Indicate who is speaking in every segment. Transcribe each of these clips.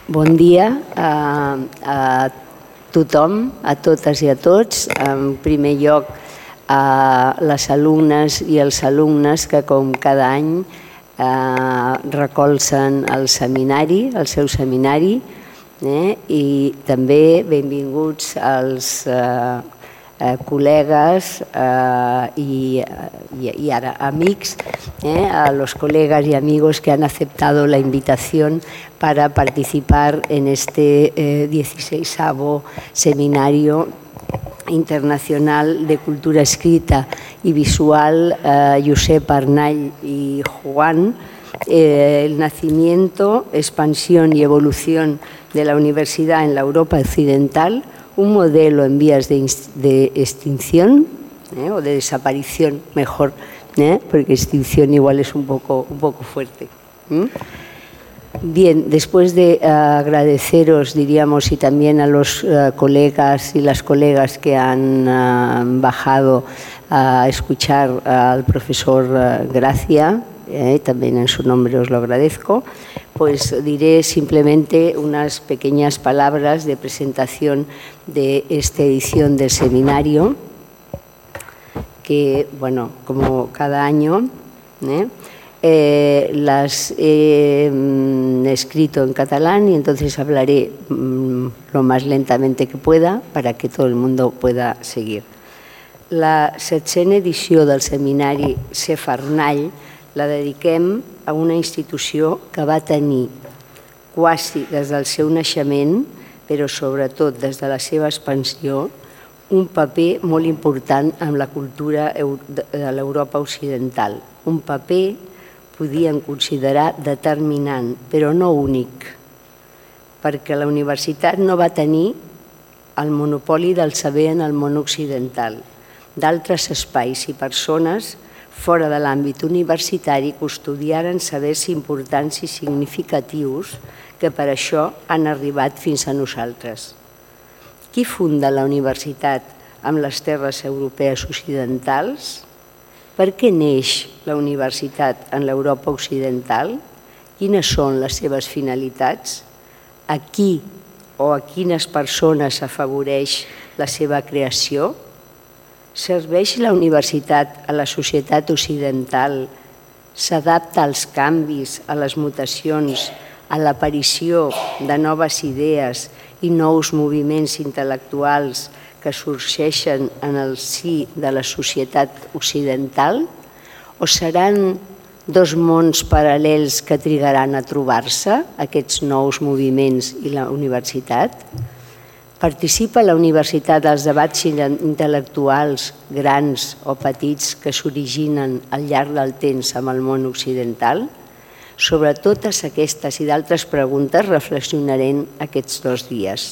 Speaker 1: Bon dia a tothom, a totes i a tots. En primer lloc, a les alumnes i els alumnes que, com cada any, recolzen el seminari, el seu seminari, i també benvinguts als colegas y ahora amigos, a los colegas y amigos que han aceptado la invitación para participar en este 16º Seminario Internacional de Cultura Escrita y Visual Josep Arnall y Juan, el nacimiento, expansión y evolución de la universidad en la Europa occidental, un modelo en vías de extinción o de desaparición, mejor, porque extinción igual es un poco fuerte. Bien, después de agradeceros, diríamos, y también a los colegas y las colegas que han bajado a escuchar al profesor Gracia, también en su nombre os lo agradezco, pues diré simplemente unas pequeñas palabras de presentación de esta edición del seminario, que, bueno, como cada año, las he escrito en catalán y entonces hablaré lo más lentamente que pueda para que todo el mundo pueda seguir. La 7ª edició del seminari Josep Arnall la dediquem a una institució que va tenir quasi des del seu naixement, però sobretot des de la seva expansió, un paper molt important en la cultura de l'Europa occidental. Un paper, podíem considerar, determinant, però no únic, perquè la universitat no va tenir el monopoli del saber en el món occidental. D'altres espais i persones fora de l'àmbit universitari custodiaren sabers importants i significatius que per això han arribat fins a nosaltres. Qui funda la universitat amb les terres europees occidentals? Per què neix la universitat en l'Europa occidental? Quines són les seves finalitats? A qui o a quines persones afavoreix la seva creació? Serveix la universitat a la societat occidental? S'adapta als canvis, a les mutacions, a l'aparició de noves idees i nous moviments intel·lectuals que sorgeixen en el si de la societat occidental? O seran dos mons paral·lels que trigaran a trobar-se, aquests nous moviments i la universitat? Participa la universitat als debats intel·lectuals grans o petits que s'originen al llarg del temps amb el món occidental? Sobre totes aquestes i d'altres preguntes reflexionarem aquests 2 dies.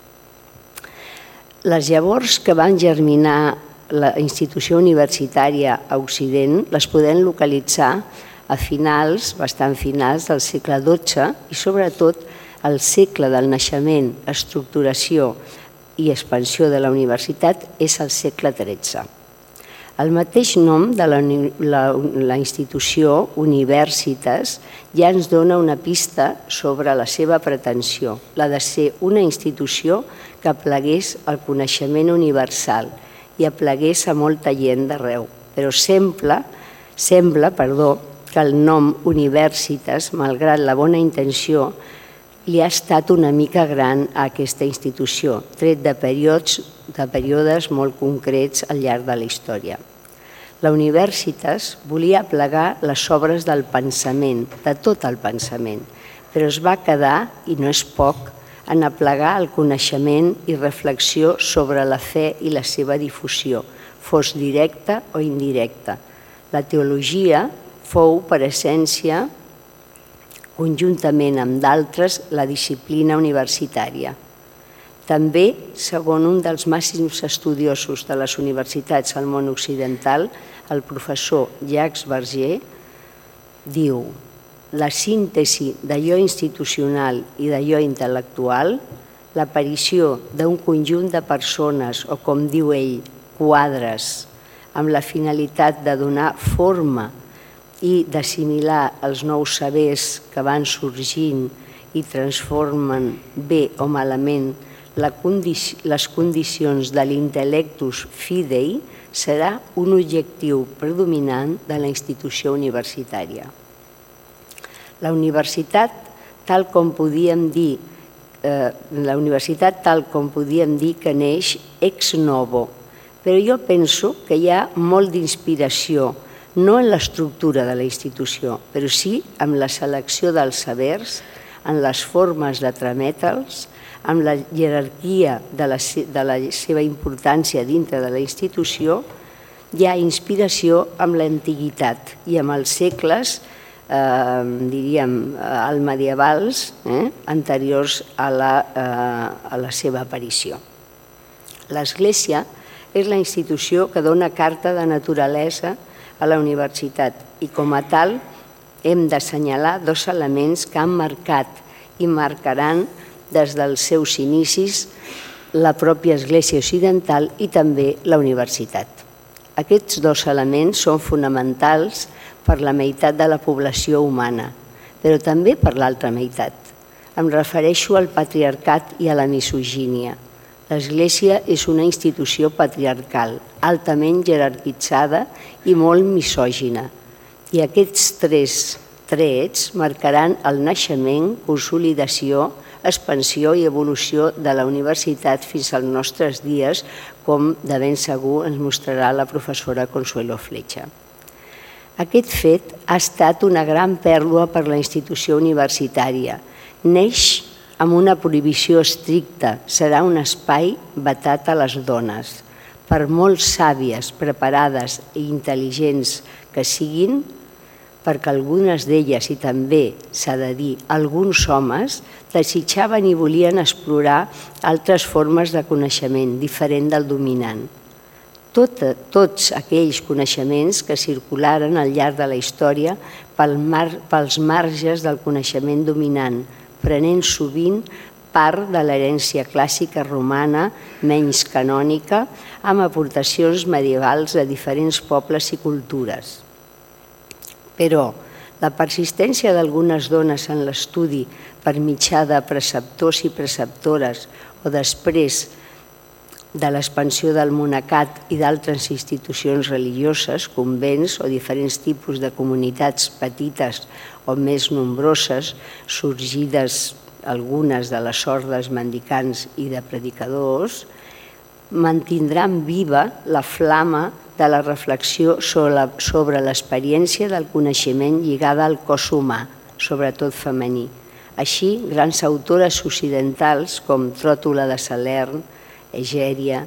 Speaker 1: Les llavors que van germinar la institució universitària a Occident les podem localitzar a finals, bastant finals, del segle XII i sobretot el segle del naixement, estructuració i expansió de la universitat és el segle XIII. El mateix nom de la institució, Universitas, ja ens dona una pista sobre la seva pretensió, la de ser una institució que aplegués el coneixement universal i aplegués a molta gent d'arreu. Però sembla que el nom Universitas, malgrat la bona intenció, li ha estat una mica gran a aquesta institució, tret de períodes molt concrets al llarg de la història. La Universitas volia aplegar les obres del pensament, de tot el pensament, però es va quedar, i no és poc, en aplegar el coneixement i reflexió sobre la fe i la seva difusió, fos directa o indirecta. La teologia fou, per essència, conjuntament amb d'altres, la disciplina universitària. També, segons un dels màxims estudiosos de les universitats al món occidental, el professor Jacques Verger, diu: la síntesi d'allò institucional i d'allò intel·lectual, l'aparició d'un conjunt de persones o, com diu ell, quadres, amb la finalitat de donar forma i d'assimilar els nous sabers que van sorgint i transformen bé o malament les condicions de l'intellectus fidei serà un objectiu predominant de la institució universitària. La universitat, tal com podíem dir que neix ex novo, però jo penso que hi ha molt d'inspiració, no en l'estructura de la institució, però sí en la selecció dels sabers, en les formes de trametre'ls, amb la jerarquia de la seva importància dintre de la institució. Hi ha inspiració amb l'antiguitat i amb els segles, diríem, medievals, anteriors a la seva aparició. L'Església és la institució que dona carta de naturalesa a la universitat i com a tal hem d'assenyalar dos elements que han marcat i marcaran des dels seus inicis la pròpia Església occidental i també la universitat. Aquests dos elements són fonamentals per la meitat de la població humana, però també per l'altra meitat. Em refereixo al patriarcat i a la misogínia. L'Església és una institució patriarcal, altament jerarquitzada i molt misògina. I aquests tres trets marcaran el naixement, consolidació, expansió i evolució de la universitat fins als nostres dies, com de ben segur ens mostrarà la professora Consuelo Flecha. Aquest fet ha estat una gran pèrdua per la institució universitària. Neix amb una prohibició estricta, serà un espai vetat a les dones. Per molt sàvies, preparades i intel·ligents que siguin, perquè algunes d'elles, i també s'ha de dir, alguns homes, desitjaven i volien explorar altres formes de coneixement, diferent del dominant. Tots aquells coneixements que circularen al llarg de la història pels marges del coneixement dominant, prenent sovint part de l'herència clàssica romana, menys canònica, amb aportacions medievals de diferents pobles i cultures. Però la persistència d'algunes dones en l'estudi per mitjà de preceptors i preceptores o després de l'expansió del monacat i d'altres institucions religioses, convents o diferents tipus de comunitats petites o més nombroses, sorgides algunes de les ordes mendicants i de predicadors, mantindran viva la flama de la reflexió sobre l'experiència del coneixement lligada al cos humà, sobretot femení. Així, grans autores occidentals com Tròtula de Salern, Egèria,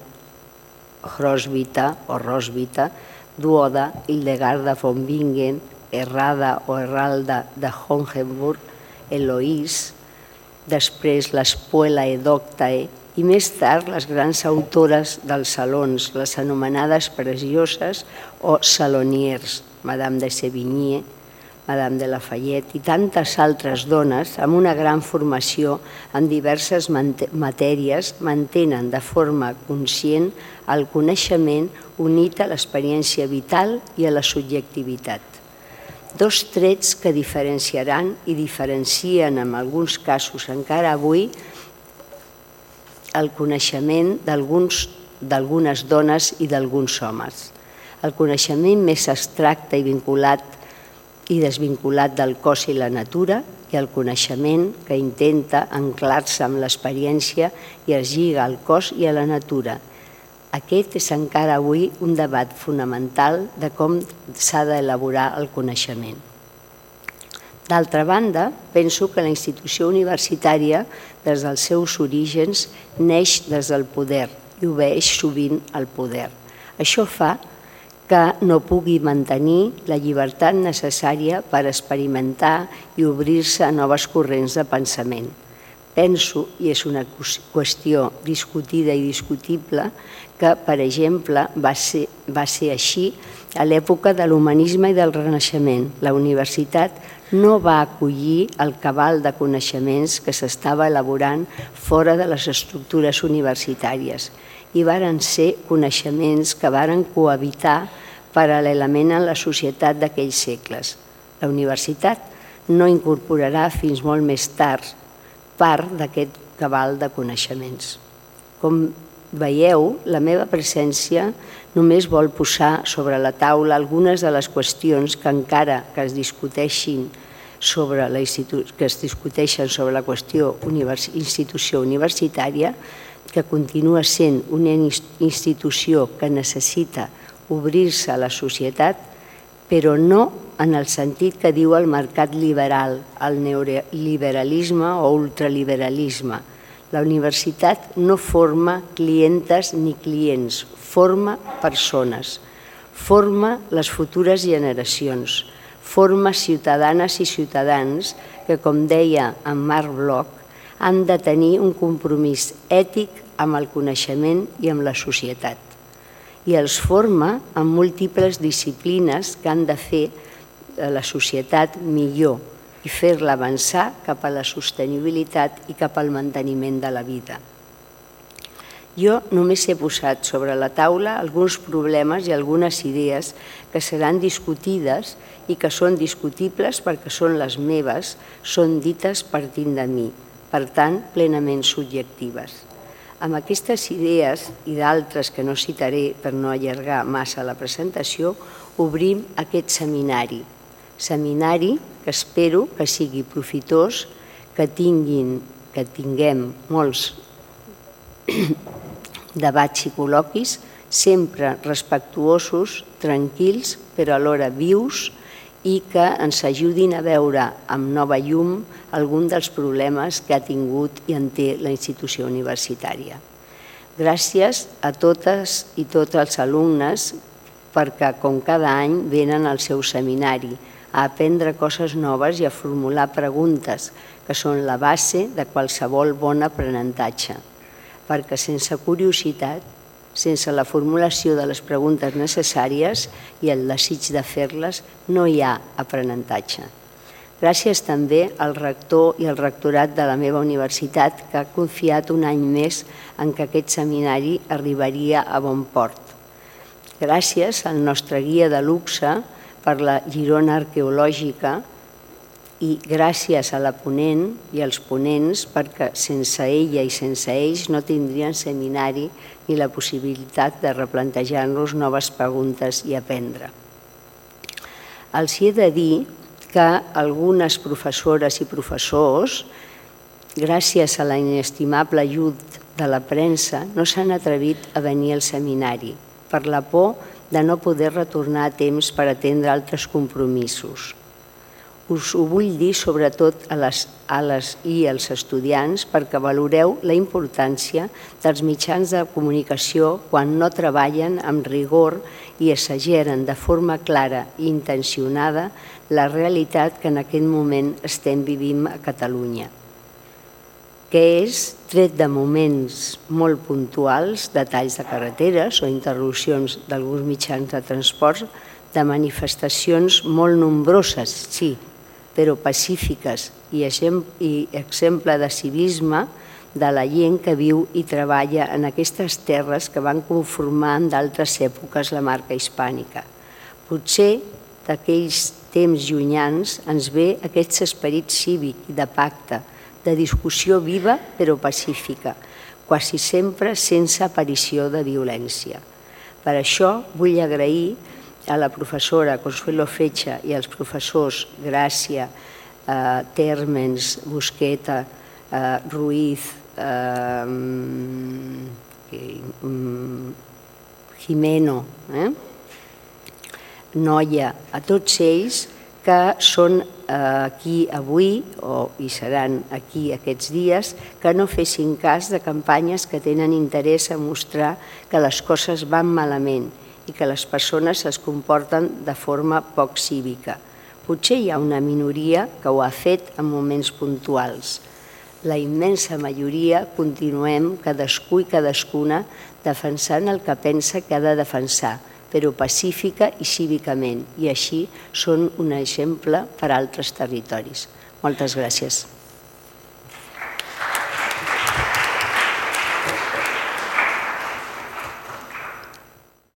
Speaker 1: Roswitha, Duoda, Hildegarda von Bingen, Errada o Herralda de Hohenburg, Eloís, després l'Espuela Edoctae i més tard les grans autores dels salons, les anomenades precioses o saloniers, Madame de Sévigné, Madame de Lafayette i tantes altres dones amb una gran formació en diverses matèries mantenen de forma conscient el coneixement unit a l'experiència vital i a la subjectivitat. Dos trets que diferenciaran i diferencien en alguns casos encara avui el coneixement d'algunes dones i d'alguns homes. El coneixement més abstracte i vinculat i desvinculat del cos i la natura i el coneixement que intenta anclar-se amb l'experiència i es lliga al cos i a la natura. Aquest és encara avui un debat fonamental de com s'ha d'elaborar el coneixement. D'altra banda, penso que la institució universitària, des dels seus orígens, neix des del poder i obeeix sovint al poder. Això fa que no pugui mantenir la llibertat necessària per experimentar i obrir-se a noves corrents de pensament. Penso, i és una qüestió discutida i discutible, que, per exemple, va ser així a l'època de l'humanisme i del Renaixement. La universitat no va acollir el cabal de coneixements que s'estava elaborant fora de les estructures universitàries i varen ser coneixements que varen cohabitar paral·lelament en la societat d'aquells segles. La universitat no incorporarà fins molt més tard part d'aquest cabal de coneixements. Com veieu, la meva presència només vol posar sobre la taula algunes de les qüestions que encara que es discuteixen sobre la qüestió institució universitària, que continua sent una institució que necessita obrir-se a la societat, però no en el sentit que diu el mercat liberal, el neoliberalisme o ultraliberalisme. La universitat no forma clientes ni clients, forma persones, forma les futures generacions, forma ciutadanes i ciutadans que, com deia en Marc Bloch, han de tenir un compromís ètic amb el coneixement i amb la societat. I els forma en múltiples disciplines que han de fer la societat millor i fer-la avançar cap a la sostenibilitat i cap al manteniment de la vida. Jo només he posat sobre la taula alguns problemes i algunes idees que seran discutides i que són discutibles perquè són les meves, són dites partint de mi, per tant, plenament subjectives. Amb aquestes idees i d'altres que no citaré per no allargar massa la presentació, obrim aquest seminari que espero que sigui profitós, que tinguem molts debats i col·loquis, sempre respectuosos, tranquils, però alhora vius, i que ens ajudin a veure amb nova llum algun dels problemes que ha tingut i en té la institució universitària. Gràcies a totes i tots els alumnes perquè, com cada any, venen al seu seminari a aprendre coses noves i a formular preguntes, que són la base de qualsevol bon aprenentatge. Perquè sense curiositat, sense la formulació de les preguntes necessàries i el desig de fer-les, no hi ha aprenentatge. Gràcies també al rector i al rectorat de la meva universitat, que ha confiat un any més en que aquest seminari arribaria a bon port. Gràcies al nostre guia de luxe per la Girona Arqueològica i gràcies a la ponent i als ponents perquè sense ella i sense ells no tindrien seminari ni la possibilitat de replantejar-nos noves preguntes i aprendre. Els he de dir que algunes professores i professors, gràcies a la inestimable ajuda de la premsa, no s'han atrevit a venir al seminari per la por de no poder retornar a temps per atendre altres compromisos. Us ho vull dir sobretot a les i als estudiants perquè valoreu la importància dels mitjans de comunicació quan no treballen amb rigor i exageren de forma clara i intencionada la realitat que en aquest moment estem vivint a Catalunya, que és, tret de moments molt puntuals, de talls de carreteres o interrupcions d'alguns mitjans de transport, de manifestacions molt nombroses, sí, però pacífiques i exemple de civisme de la gent que viu i treballa en aquestes terres que van conformar en d'altres èpoques la marca hispànica. Potser d'aquells temps llunyans ens ve aquest esperit cívic i de pacte, de discussió viva però pacífica, quasi sempre sense aparició de violència. Per això vull agrair a la professora Consuelo Freixa i als professors Gràcia, Térmens, Busqueta, Ruiz, Jimeno, Noia, a tots ells que són aquí avui i seran aquí aquests dies, que no fessin cas de campanyes que tenen interès a mostrar que les coses van malament i que les persones es comporten de forma poc cívica. Potser hi ha una minoria que ho ha fet en moments puntuals. La immensa majoria continuem cadascú i cadascuna defensant el que pensa que ha de defensar, però pacífica i cívicament, i així són un exemple per a altres territoris. Moltes gràcies.